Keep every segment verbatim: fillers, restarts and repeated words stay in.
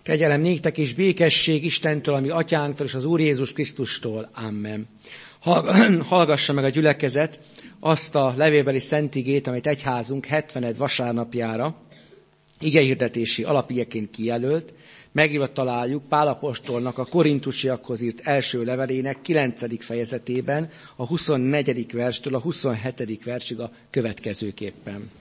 Kegyelem néktek és békesség Istentől, ami atyánktól és az Úr Jézus Krisztustól. Amen. Hallgassa meg a gyülekezet azt a levélbeli szentigét, amit egyházunk hetvened vasárnapjára igehirdetési alapigeként kijelölt. Megírva találjuk Pál apostolnak a korintusiakhoz írt első levelének kilencedik fejezetében, a huszonnegyedik verstől a huszonhetedik versig a következőképpen.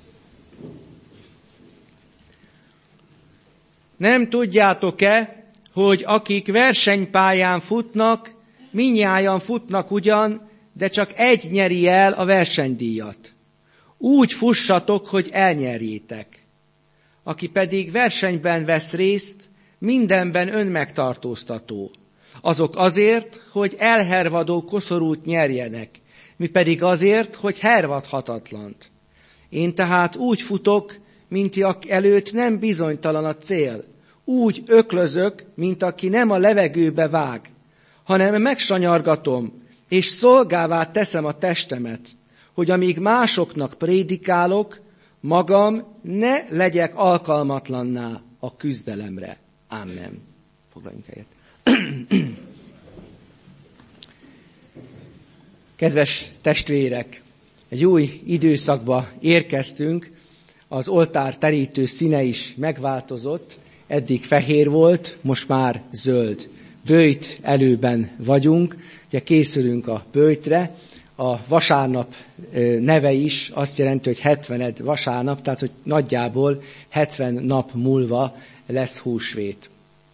Nem tudjátok-e, hogy akik versenypályán futnak, mindnyájan futnak ugyan, de csak egy nyeri el a versenydíjat. Úgy fussatok, hogy elnyerjétek. Aki pedig versenyben vesz részt, mindenben önmegtartóztató. Azok azért, hogy elhervadó koszorút nyerjenek, mi pedig azért, hogy hervadhatatlant. Én tehát úgy futok, mint előtt nem bizonytalan a cél. Úgy öklözök, mint aki nem a levegőbe vág, hanem megsanyargatom, és szolgává teszem a testemet, hogy amíg másoknak prédikálok, magam ne legyek alkalmatlanná a küzdelemre. Amen. Foglaljunk helyet. Kedves testvérek, egy új időszakba érkeztünk, az oltár terítő színe is megváltozott, eddig fehér volt, most már zöld. Böjt előben vagyunk, ugye készülünk a böjtre. A vasárnap neve is azt jelenti, hogy hetvened vasárnap, tehát hogy nagyjából hetven nap múlva lesz húsvét.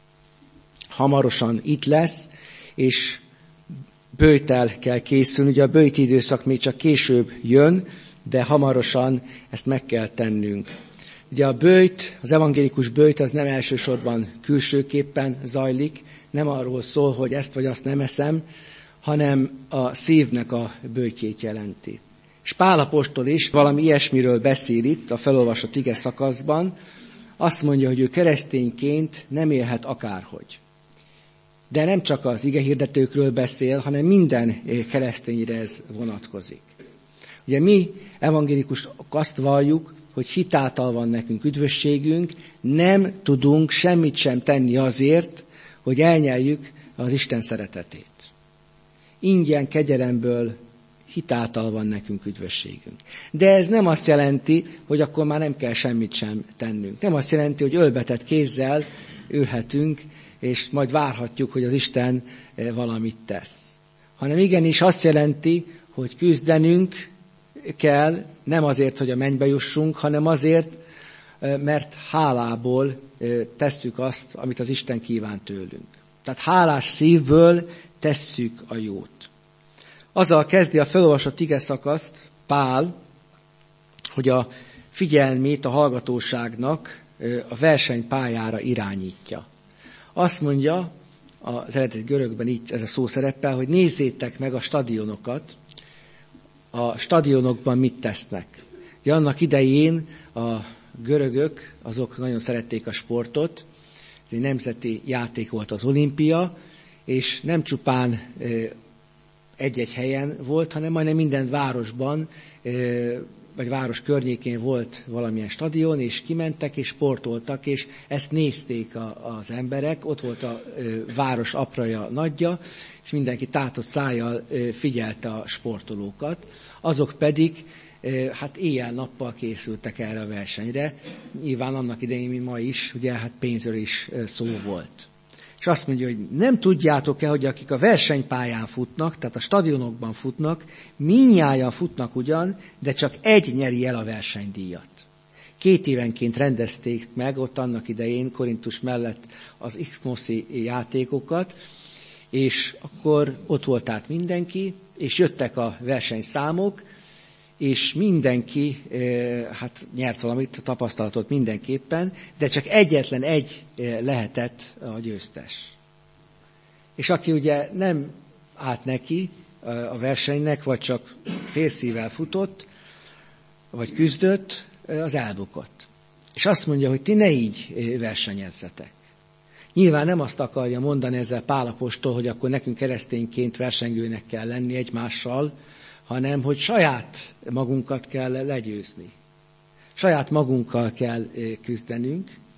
Hamarosan itt lesz, és böjttel kell készülni. Ugye a böjti időszak még csak később jön, de hamarosan ezt meg kell tennünk. Ugye a böjt, az evangélikus böjt az nem elsősorban külsőképpen zajlik, nem arról szól, hogy ezt vagy azt nem eszem, hanem a szívnek a böjtjét jelenti. És Pál apostol is valami ilyesmiről beszél itt a felolvasott ige szakaszban. Azt mondja, hogy ő keresztényként nem élhet akárhogy. De nem csak az igehirdetőkről beszél, hanem minden keresztényre ez vonatkozik. Ugye mi evangélikusok azt valljuk, hogy hitáltal van nekünk üdvösségünk, nem tudunk semmit sem tenni azért, hogy elnyeljük az Isten szeretetét. Ingyen kegyelemből hitáltal van nekünk üdvösségünk. De ez nem azt jelenti, hogy akkor már nem kell semmit sem tennünk. Nem azt jelenti, hogy ölbetett kézzel ülhetünk, és majd várhatjuk, hogy az Isten valamit tesz. Hanem igenis azt jelenti, hogy küzdenünk kell, nem azért, hogy a mennybe jussunk, hanem azért, mert hálából tesszük azt, amit az Isten kíván tőlünk. Tehát hálás szívből tesszük a jót. Azzal kezdi a felolvasott ige szakaszt Pál, hogy a figyelmét a hallgatóságnak a versenypályára irányítja. Azt mondja, az eredeti görögben így ez a szó szerepel, hogy nézzétek meg a stadionokat, a stadionokban mit tesznek. Ugye annak idején a görögök, azok nagyon szerették a sportot, ez egy nemzeti játék volt az olimpia, és nem csupán egy-egy helyen volt, hanem majdnem minden városban, vagy város környékén volt valamilyen stadion, és kimentek, és sportoltak, és ezt nézték a, az emberek. Ott volt a város apraja, nagyja, és mindenki tátott szájjal figyelte a sportolókat. Azok pedig hát éjjel-nappal készültek erre a versenyre. Nyilván annak idején, mint ma is, ugye hát pénzről is szó volt. És azt mondja, hogy nem tudjátok-e, hogy akik a versenypályán futnak, tehát a stadionokban futnak, mindnyájan futnak ugyan, de csak egy nyeri el a versenydíjat. Két évenként rendezték meg ott annak idején Korintus mellett az X-noszi játékokat, és akkor ott volt át mindenki, és jöttek a versenyszámok, és mindenki hát nyert valamit, tapasztalatot mindenképpen, de csak egyetlen egy lehetett a győztes. És aki ugye nem állt neki a versenynek, vagy csak félszívvel futott, vagy küzdött, az elbukott. És azt mondja, hogy ti ne így versenyezzetek. Nyilván nem azt akarja mondani ezzel Pál apostol, hogy akkor nekünk keresztényként versengőnek kell lenni egymással, hanem hogy saját magunkat kell legyőzni. Saját magunkkal kell küzdenünk,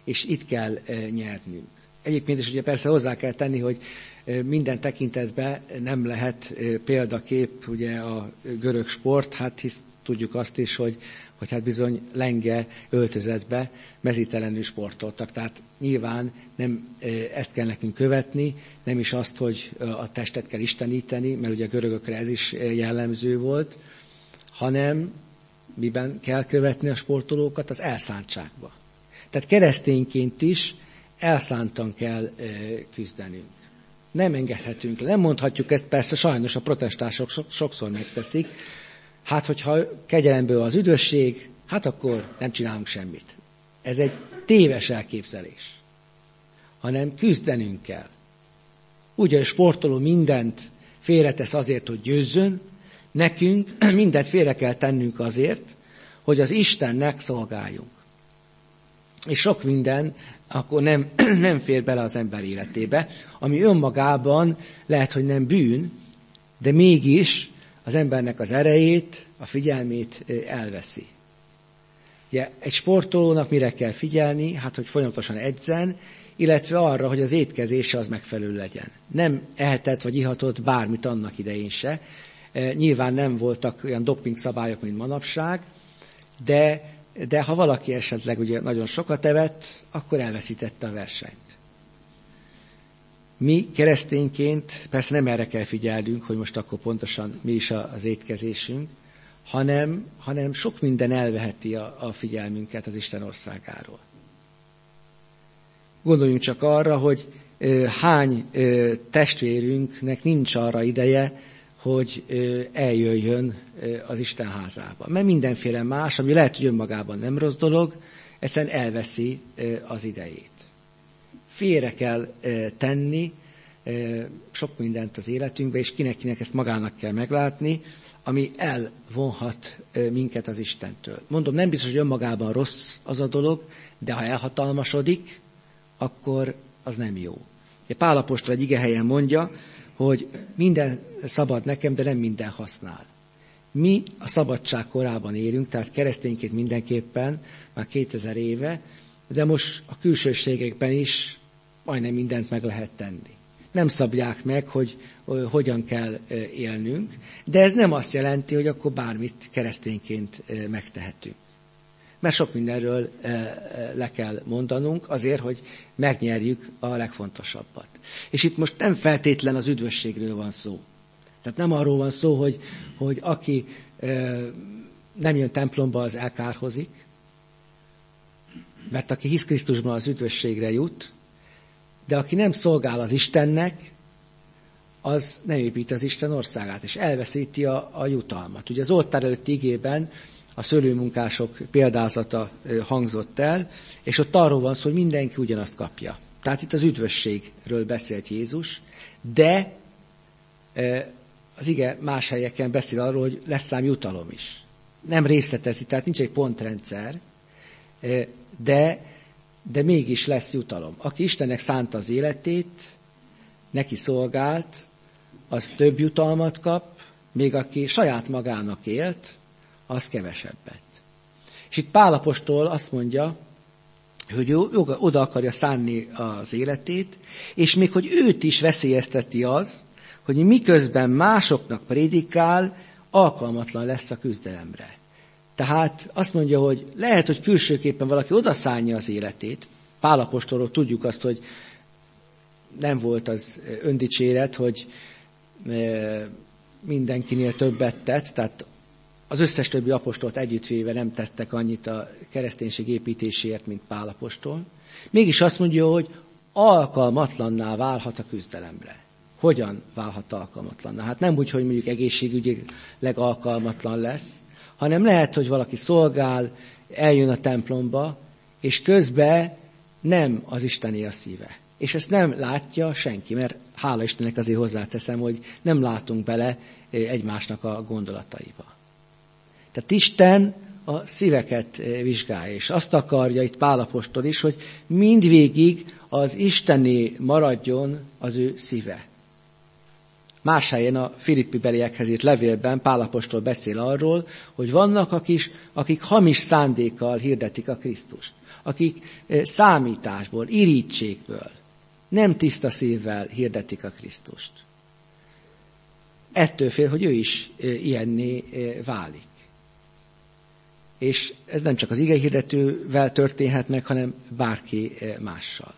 és itt kell nyernünk. Egyébként is ugye persze hozzá kell tenni, hogy minden tekintetben nem lehet példakép ugye a görög sport, hát hisz tudjuk azt is, hogy, hogy hát bizony lenge öltözetbe mezítelenül sportoltak. Tehát nyilván nem ezt kell nekünk követni, nem is azt, hogy a testet kell isteníteni, mert ugye a görögökre ez is jellemző volt, hanem miben kell követni a sportolókat? Az elszántságba. Tehát keresztényként is elszántan kell küzdenünk. Nem engedhetünk le, nem mondhatjuk ezt, persze sajnos a protestánsok sokszor megteszik. Hát, hogyha kegyelemből az üdvösség, hát akkor nem csinálunk semmit. Ez egy téves elképzelés. Hanem küzdenünk kell. Úgy, hogy a sportoló mindent félretesz azért, hogy győzzön, nekünk mindent félre kell tennünk azért, hogy az Istennek szolgáljunk. És sok minden akkor nem, nem fér bele az ember életébe, ami önmagában lehet, hogy nem bűn, de mégis az embernek az erejét, a figyelmét elveszi. Ugye egy sportolónak mire kell figyelni? Hát, hogy folyamatosan edzen, illetve arra, hogy az étkezése az megfelelő legyen. Nem ehetett vagy ihatott bármit annak idején se. Nyilván nem voltak olyan doping szabályok, mint manapság, de, de ha valaki esetleg ugye nagyon sokat evett, akkor elveszítette a versenyt. Mi keresztényként persze nem erre kell figyelnünk, hogy most akkor pontosan mi is az étkezésünk, hanem, hanem sok minden elveheti a, a figyelmünket az Isten országáról. Gondoljunk csak arra, hogy ö, hány ö, testvérünknek nincs arra ideje, hogy ö, eljöjjön ö, az Isten házába. Mert mindenféle más, ami lehet, hogy önmagában nem rossz dolog, egyszerűen elveszi ö, az idejét. Félre kell ö, tenni ö, sok mindent az életünkbe, és kinek-kinek ezt magának kell meglátni, ami elvonhat ö, minket az Istentől. Mondom, nem biztos, hogy önmagában rossz az a dolog, de ha elhatalmasodik, akkor az nem jó. Pál apostol egy igehelyen mondja, hogy minden szabad nekem, de nem minden használ. Mi a szabadság korában élünk, tehát keresztényként mindenképpen, már kétezer éve, de most a külsőségekben is majdnem mindent meg lehet tenni. Nem szabják meg, hogy hogyan kell élnünk, de ez nem azt jelenti, hogy akkor bármit keresztényként megtehetünk. Mert sok mindenről le kell mondanunk azért, hogy megnyerjük a legfontosabbat. És itt most nem feltétlen az üdvösségről van szó. Tehát nem arról van szó, hogy, hogy aki nem jön templomba, az elkárhozik, mert aki hisz Krisztusban, az üdvösségre jut, de aki nem szolgál az Istennek, az nem épít az Isten országát, és elveszíti a, a jutalmat. Ugye az oltár előtti igében a szőlőmunkások példázata hangzott el, és ott arról van szó, hogy mindenki ugyanazt kapja. Tehát itt az üdvösségről beszélt Jézus, de az ige más helyeken beszél arról, hogy lesz ám jutalom is. Nem részletezi, tehát nincs egy pontrendszer, de, de mégis lesz jutalom. Aki Istennek szánta az életét, neki szolgált, az több jutalmat kap, még aki saját magának élt, az kevesebbet. És itt Pál apostol azt mondja, hogy ő oda akarja szánni az életét, és még hogy őt is veszélyezteti az, hogy miközben másoknak prédikál, alkalmatlan lesz a küzdelemre. Tehát azt mondja, hogy lehet, hogy külsőképpen valaki odaszánja az életét. Pál apostolról tudjuk azt, hogy nem volt az öndicséret, hogy mindenkinél többet tett, tehát az összes többi apostolt együttvéve nem tettek annyit a kereszténység építéséért, mint Pál apostol. Mégis azt mondja, hogy alkalmatlanná válhat a küzdelemre. Hogyan válhat alkalmatlanná? Hát nem úgy, hogy mondjuk egészségügyileg alkalmatlan lesz, hanem lehet, hogy valaki szolgál, eljön a templomba, és közben nem az Istené a szíve. És ezt nem látja senki, mert hála Istennek azért hozzáteszem, hogy nem látunk bele egymásnak a gondolataiba. Tehát Isten a szíveket vizsgálja, és azt akarja itt Pál apostol is, hogy mindvégig az Istené maradjon az ő szíve. Más helyen a Filippi beliekhez írt levélben Pál apostol beszél arról, hogy vannak akik, akik hamis szándékkal hirdetik a Krisztust, akik számításból, irítségből, nem tiszta szívvel hirdetik a Krisztust. Ettől fél, hogy ő is ilyenné válik. És ez nem csak az igehirdetővel történhet meg, hanem bárki mással.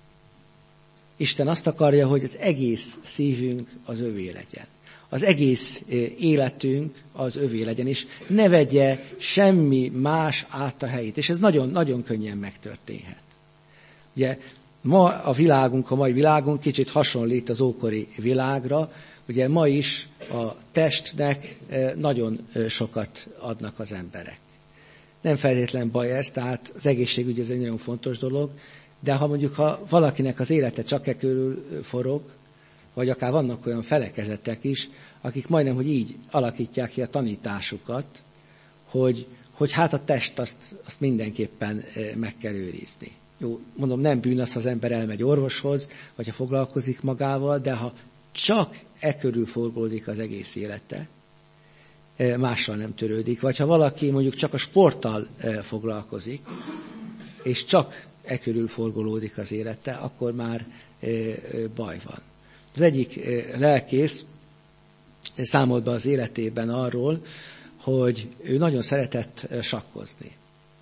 Isten azt akarja, hogy az egész szívünk az övé legyen. Az egész életünk az övé legyen, és ne vegye semmi más át a helyét. És ez nagyon-nagyon könnyen megtörténhet. Ugye ma a világunk, a mai világunk kicsit hasonlít az ókori világra. Ugye ma is a testnek nagyon sokat adnak az emberek. Nem feltétlen baj ez, tehát az egészségügy ez egy nagyon fontos dolog, de ha mondjuk ha valakinek az élete csak e körül forog, vagy akár vannak olyan felekezetek is, akik majdnem, hogy így alakítják ki a tanításukat, hogy, hogy hát a test azt, azt mindenképpen meg kell őrizni. Jó, mondom, nem bűn az, ha az ember elmegy orvoshoz, vagy ha foglalkozik magával, de ha csak e körül forgolódik az egész élete, mással nem törődik. Vagy ha valaki mondjuk csak a sporttal foglalkozik, és csak e körül forgolódik az élete, akkor már baj van. Az egyik lelkész számolt be az életében arról, hogy ő nagyon szeretett sakkozni.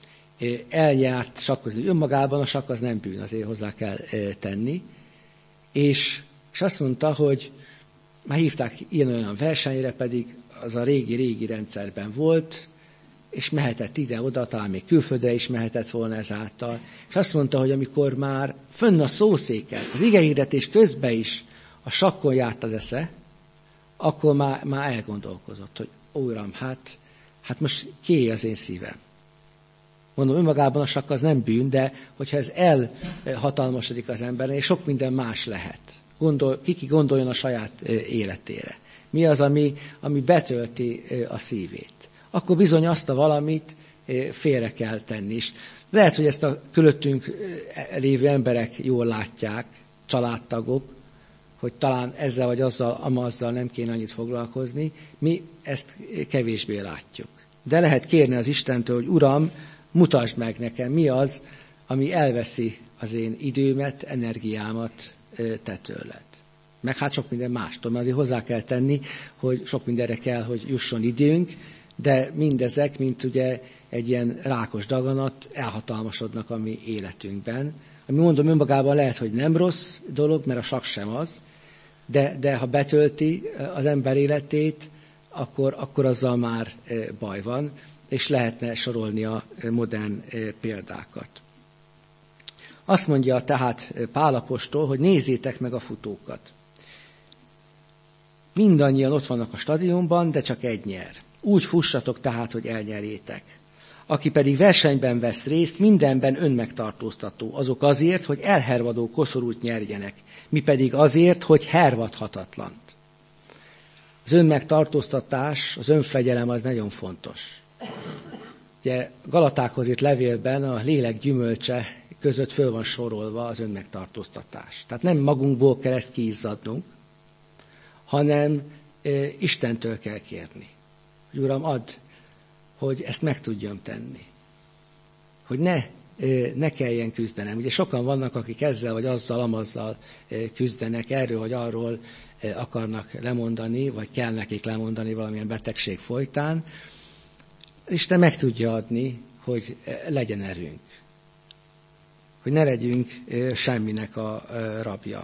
Eljárt sakkozni. Önmagában a sakk az nem bűn, azért hozzá kell tenni. És, és azt mondta, hogy már hívták ilyen-olyan versenyre, pedig az a régi-régi rendszerben volt, és mehetett ide-oda, talán még külföldre is mehetett volna ezáltal. És azt mondta, hogy amikor már fönn a szószéken, az igehirdetés közben is a sakkon járt az esze, akkor már, már elgondolkozott, hogy ó, Uram, hát, hát most kié az én szívem. Mondom, önmagában a sakk az nem bűn, de hogyha ez elhatalmasodik az emberen, és sok minden más lehet. Gondol, kiki gondoljon a saját életére. Mi az, ami, ami betölti a szívét. Akkor bizony azt a valamit félre kell tenni is. Lehet, hogy ezt a körülöttünk lévő emberek jól látják, családtagok, hogy talán ezzel vagy azzal, amazzal nem kéne annyit foglalkozni. Mi ezt kevésbé látjuk. De lehet kérni az Istentől, hogy Uram, mutasd meg nekem, mi az, ami elveszi az én időmet, energiámat te tőled. Meg hát sok minden mástól, mert azért hozzá kell tenni, hogy sok mindenre kell, hogy jusson időnk, de mindezek, mint ugye egy ilyen rákos daganat, elhatalmasodnak a mi életünkben. Ami mondom, önmagában lehet, hogy nem rossz dolog, mert a sakk sem az, de, de ha betölti az ember életét, akkor, akkor azzal már baj van, és lehetne sorolni a modern példákat. Azt mondja tehát Pál apostol, hogy nézzétek meg a futókat. Mindannyian ott vannak a stadionban, de csak egy nyer. Úgy fussatok tehát, hogy elnyerjétek. Aki pedig versenyben vesz részt, mindenben önmegtartóztató. Azok azért, hogy elhervadó koszorút nyerjenek. Mi pedig azért, hogy hervadhatatlant. Az önmegtartóztatás, az önfegyelem az nagyon fontos. Ugye Galatákhoz írt levélben a lélek gyümölcse között föl van sorolva az önmegtartóztatás. Tehát nem magunkból kell ezt kiizzadnunk, hanem e, Istentől kell kérni. Hogy Uram, add, hogy ezt meg tudjam tenni. Hogy ne, e, ne kelljen küzdenem. Ugye sokan vannak, akik ezzel vagy azzal, amazzal e, küzdenek, erről vagy arról e, akarnak lemondani, vagy kell nekik lemondani valamilyen betegség folytán. Isten meg tudja adni, hogy legyen erőnk. Hogy ne legyünk e, semminek a e, rabja.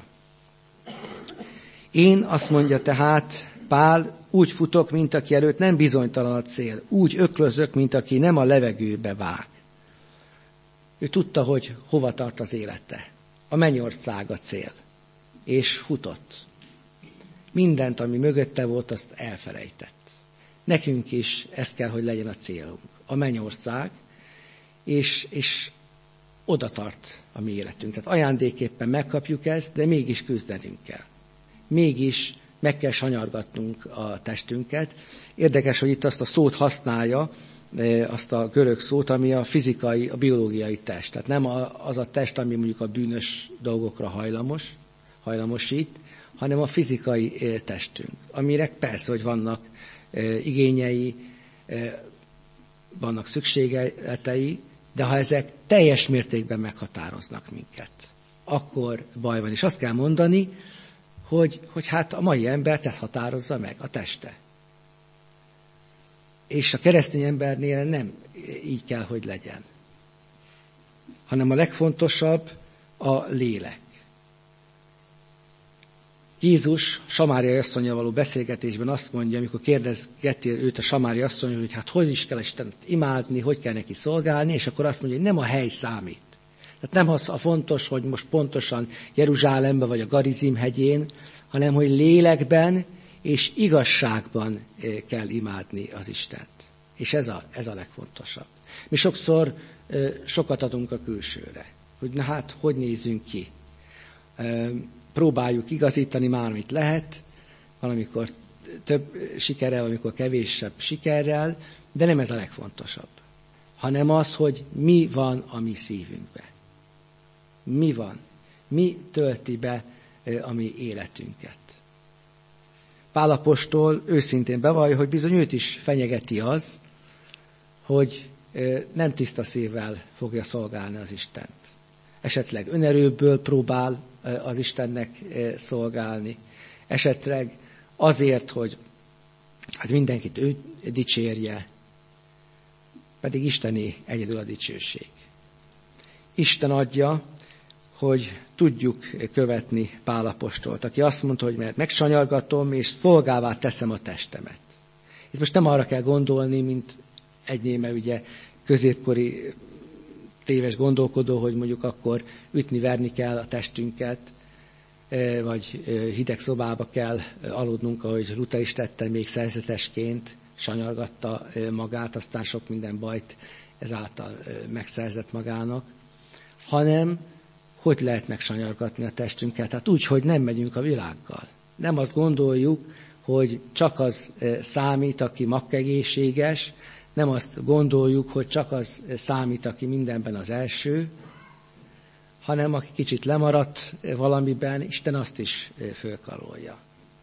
Én, azt mondja tehát Pál, úgy futok, mint aki előtt nem bizonytalan a cél. Úgy öklözök, mint aki nem a levegőbe vág. Ő tudta, hogy hova tart az élete. A mennyország a cél. És futott. Mindent, ami mögötte volt, azt elfelejtett. Nekünk is ez kell, hogy legyen a célunk. A mennyország, és, és oda tart a mi életünk. Tehát ajándéképpen megkapjuk ezt, de mégis küzdenünk kell. Mégis meg kell sanyargatnunk a testünket. Érdekes, hogy itt azt a szót használja, azt a görög szót, ami a fizikai, a biológiai test. Tehát nem az a test, ami mondjuk a bűnös dolgokra hajlamos, hajlamosít, hanem a fizikai testünk, amire persze, hogy vannak igényei, vannak szükségletei, de ha ezek teljes mértékben meghatároznak minket, akkor baj van. És azt kell mondani, hogy, hogy hát a mai embert ezt határozza meg, a teste. És a keresztény embernél nem így kell, hogy legyen. Hanem a legfontosabb a lélek. Jézus Samária asszonnyal való beszélgetésben azt mondja, amikor kérdezgeti őt a Samária asszony, hogy hát hogy is kell Istent imádni, hogy kell neki szolgálni, és akkor azt mondja, hogy nem a hely számít. Tehát nem az a fontos, hogy most pontosan Jeruzsálemben vagy a Garizim hegyén, hanem hogy lélekben és igazságban kell imádni az Istent. És ez a, ez a legfontosabb. Mi sokszor sokat adunk a külsőre, hogy na hát, hogy nézzünk ki. Próbáljuk igazítani már, amit lehet, valamikor több sikerrel, valamikor kevésebb sikerrel, de nem ez a legfontosabb, hanem az, hogy mi van a mi szívünkben. Mi van? Mi tölti be a mi életünket? Pál apostol őszintén bevallja, hogy bizony őt is fenyegeti az, hogy nem tiszta szívvel fogja szolgálni az Istent. Esetleg önerőből próbál az Istennek szolgálni. Esetleg azért, hogy hát mindenkit ő dicsérje, pedig Istené egyedül a dicsőség. Isten adja, hogy tudjuk követni Pál apostolt, aki azt mondta, hogy mert megsanyargatom, és szolgává teszem a testemet. Itt most nem arra kell gondolni, mint egy néme ugye középkori téves gondolkodó, hogy mondjuk akkor ütni-verni kell a testünket, vagy hideg szobába kell aludnunk, ahogy Luther is tette még szerzetesként, sanyargatta magát, aztán sok minden bajt ezáltal megszerzett magának, hanem hogy lehet megsanyargatni a testünket? Hát úgy, hogy nem megyünk a világgal. Nem azt gondoljuk, hogy csak az számít, aki makkegészséges, nem azt gondoljuk, hogy csak az számít, aki mindenben az első, hanem aki kicsit lemaradt valamiben, Isten azt is fölkarolja.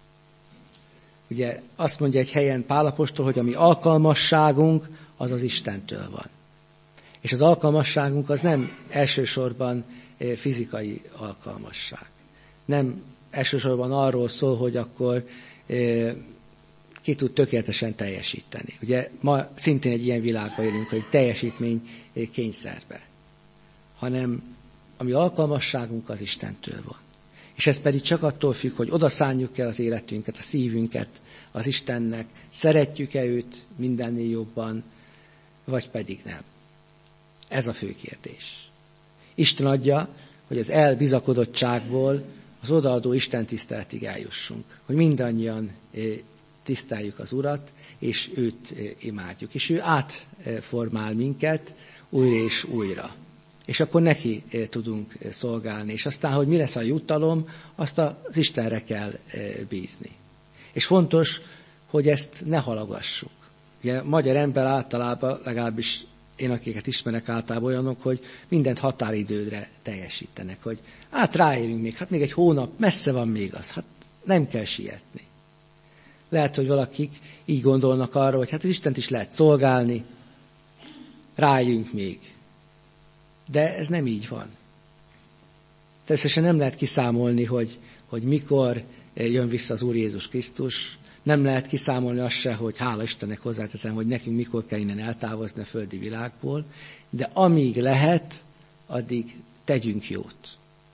Ugye azt mondja egy helyen Pál apostol, hogy a mi alkalmasságunk az az Istentől van. És az alkalmasságunk az nem elsősorban fizikai alkalmasság. Nem elsősorban arról szól, hogy akkor ki tud tökéletesen teljesíteni. Ugye ma szintén egy ilyen világban élünk, hogy teljesítmény kényszerbe. Hanem ami alkalmasságunk az Istentől van. És ez pedig csak attól függ, hogy odaszánjuk-e az életünket, a szívünket az Istennek, szeretjük-e őt mindennél jobban, vagy pedig nem. Ez a fő kérdés. Isten adja, hogy az elbizakodottságból az odaadó Isten tiszteletig eljussunk. Hogy mindannyian tiszteljük az Urat, és őt imádjuk. És ő átformál minket újra és újra. És akkor neki tudunk szolgálni. És aztán, hogy mi lesz a jutalom, azt az Istenre kell bízni. És fontos, hogy ezt ne halogassuk. Ugye a magyar ember általában, legalábbis én, akiket ismerek, általában olyanok, hogy mindent határidődre teljesítenek, hogy hát ráérünk még, hát még egy hónap, messze van még az, hát nem kell sietni. Lehet, hogy valakik így gondolnak arra, hogy hát az Istent is lehet szolgálni, rájünk még. De ez nem így van. Természetesen nem lehet kiszámolni, hogy, hogy mikor jön vissza az Úr Jézus Krisztus. Nem lehet kiszámolni azt se, hogy hála Istennek hozzáteszem, hogy nekünk mikor kell innen eltávozni a földi világból. De amíg lehet, addig tegyünk jót.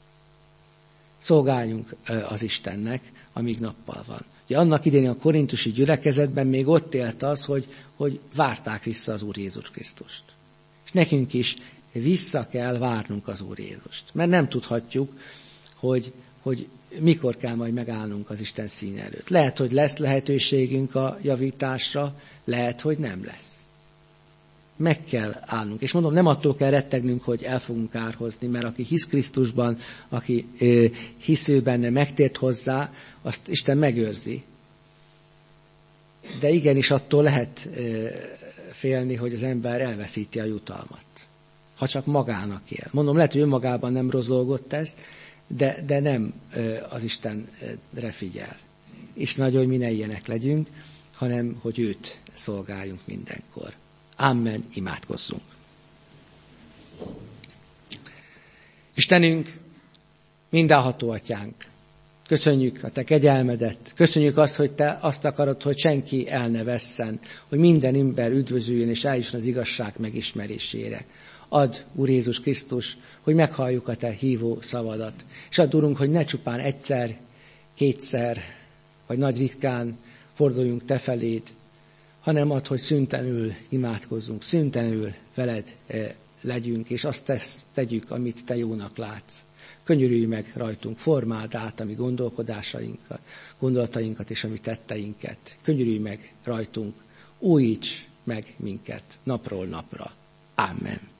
Szolgáljunk az Istennek, amíg nappal van. Ugye annak idején a korintusi gyülekezetben még ott élt az, hogy, hogy várták vissza az Úr Jézus Krisztust. És nekünk is vissza kell várnunk az Úr Jézust. Mert nem tudhatjuk, hogy, hogy mikor kell majd megállnunk az Isten színe előtt. Lehet, hogy lesz lehetőségünk a javításra, lehet, hogy nem lesz. Meg kell állnunk. És mondom, nem attól kell rettegnünk, hogy el fogunk kárhozni, mert aki hisz Krisztusban, aki ö, hisz ő benne, megtért hozzá, azt Isten megőrzi. De igenis attól lehet ö, félni, hogy az ember elveszíti a jutalmat. Ha csak magának él. Mondom, lehet, hogy önmagában nem rossz dolgot tesz, de, de nem az Istenre figyel. És nagyon, hogy mi ne ilyenek legyünk, hanem hogy őt szolgáljunk mindenkor. Amen, imádkozzunk. Istenünk, mindenható atyánk, köszönjük a te kegyelmedet, köszönjük azt, hogy te azt akarod, hogy senki el ne vesszen, hogy minden ember üdvözüljön és eljusson az igazság megismerésére. Add, Úr Jézus Krisztus, hogy meghalljuk a te hívó szavadat, és add, Urunk, hogy ne csupán egyszer, kétszer, vagy nagy ritkán forduljunk te feléd, hanem add, hogy szüntelenül imádkozzunk, szüntelenül veled legyünk, és azt tesz, tegyük, amit te jónak látsz. Könyörülj meg rajtunk, formáld át a mi gondolkodásainkat, gondolatainkat és a mi tetteinket. Könyörülj meg rajtunk, újíts meg minket napról napra. Amen.